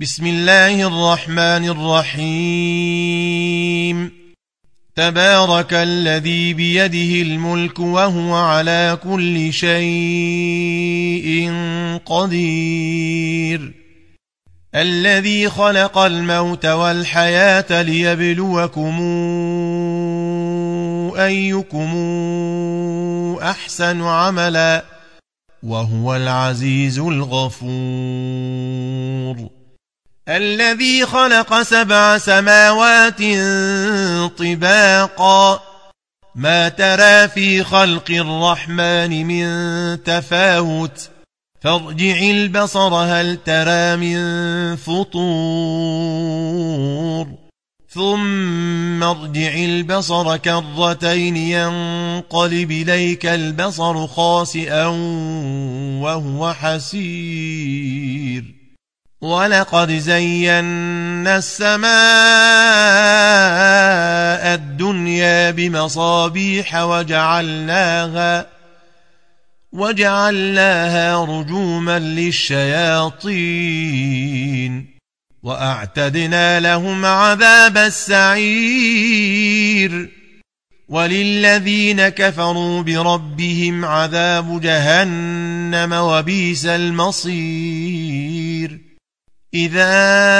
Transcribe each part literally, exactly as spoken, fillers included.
بسم الله الرحمن الرحيم تبارك الذي بيده الملك وهو على كل شيء قدير الذي خلق الموت والحياة ليبلوكم أيكم أحسن عملا وهو العزيز الغفور الذي خلق سبع سماوات طباقا ما ترى في خلق الرحمن من تفاوت فارجع البصر هل ترى من فطور ثم ارجع البصر كرتين ينقلب إليك البصر خاسئا وهو حسير ولقد زينا السماء الدنيا بمصابيح وجعلناها وجعلناها رجوما للشياطين وأعتدنا لهم عذاب السعير وللذين كفروا بربهم عذاب جهنم وبئس المصير إذا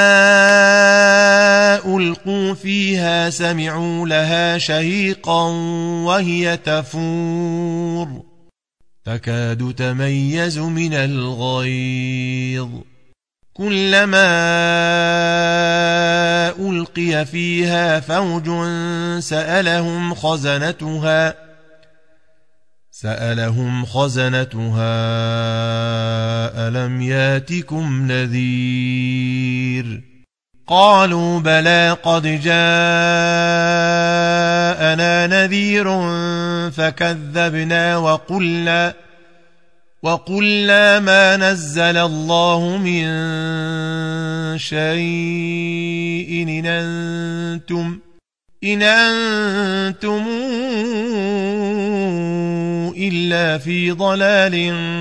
ألقوا فيها سمعوا لها شهيقا وهي تفور تكاد تميز من الغيظ كلما ألقي فيها فوج سألهم خزنتها سألهم خزنتها ألم ياتكم نذير قالوا بلى قد جاءنا نذير فكذبنا وقلنا وقلنا ما نزل الله من شيء إن أنتم إن أنتم إلا في ضلال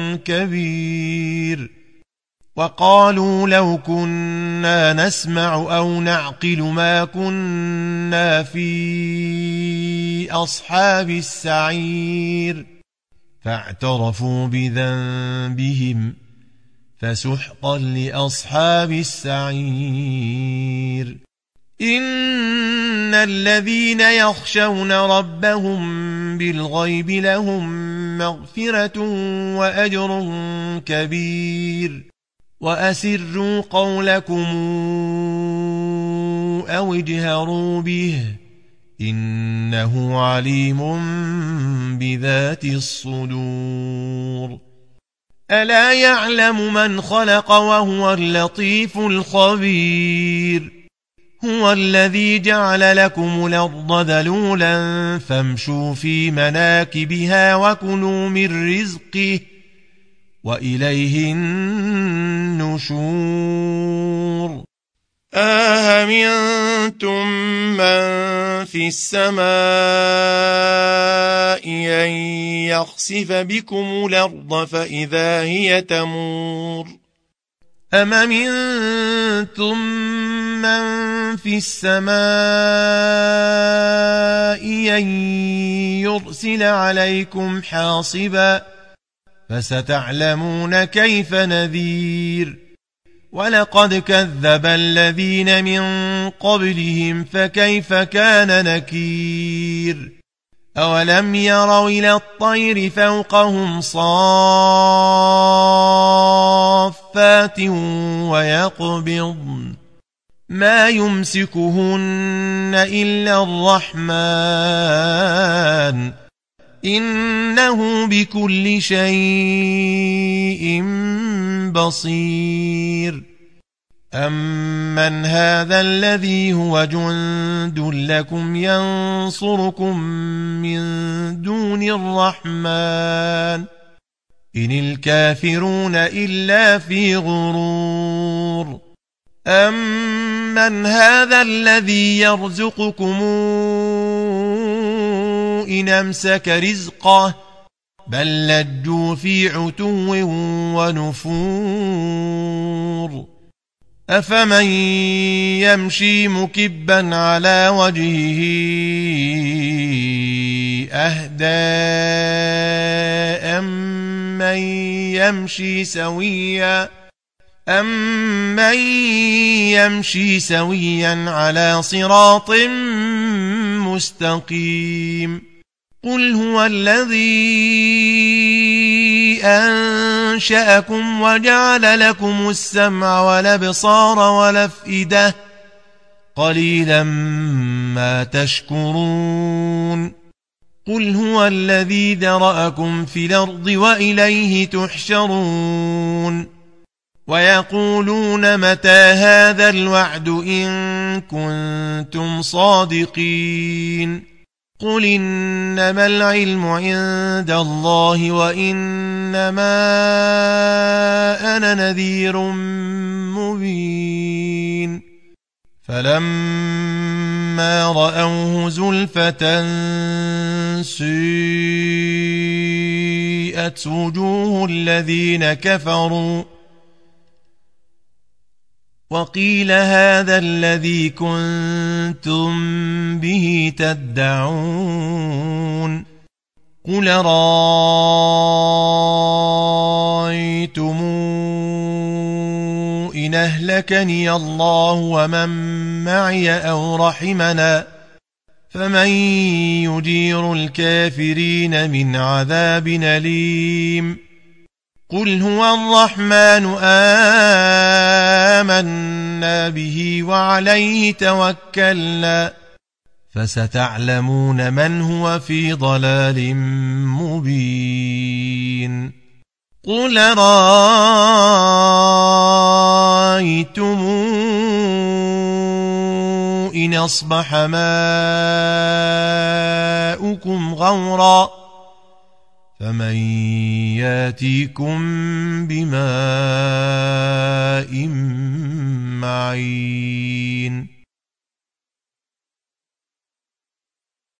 كبير وقالوا لو كنا نسمع أو نعقل ما كنا في أصحاب السعير فاعترفوا بذنبهم فسحقا لأصحاب السعير إن الذين يخشون ربهم بالغيب لهم مغفرة وأجر كبير وأسروا قولكم أو اجهروا به إنه عليم بذات الصدور ألا يعلم من خلق وهو اللطيف الخبير هو الذي جعل لكم الأرض ذلولا فامشوا في مناكبها وكلوا من رزقه وإليه النشور أأمنتم من في السماء أن يخسف بكم الأرض فإذا هي تمور أم أمنتم من في السماء أن يرسل عليكم حاصبا فستعلمون كيف نذير ولقد كذب الذين من قبلهم فكيف كان نكير أولم يروا إلى الطير فوقهم صافات ويقبضن ما يمسكهن إلا الرحمن إنه بكل شيء بصير أمن هذا الذي هو جند لكم ينصركم من دون الرحمن إن الكافرون إلا في غرور أمن هذا الذي يرزقكم إن أمسك رزقه بل لجوا في عتو ونفور أفمن يمشي مكبا على وجهه أهدى أمن يمشي سويا أمن يمشي سويا على صراط مستقيم قل هو الذي أنشأكم وجعل لكم السمع والأبصار والأفئدة قليلا ما تشكرون قل هو الذي ذرأكم في الأرض وإليه تحشرون ويقولون متى هذا الوعد إن كنتم صادقين قل إنما العلم عند الله وإنما أنا نذير مبين فلما رأوه زلفة سيئت وجوه الذين كفروا وقيل هذا الذي كنتم به تدعون قل رأيتم إن أهلكني الله ومن معي أو رحمنا فمن يجير الكافرين من عذاب أليم قل هو الرحمن آمنا به وعليه توكلنا فستعلمون من هو في ضلال مبين قل رأيتم إن أصبح ماؤكم غورا فمن ياتيكم بماء معين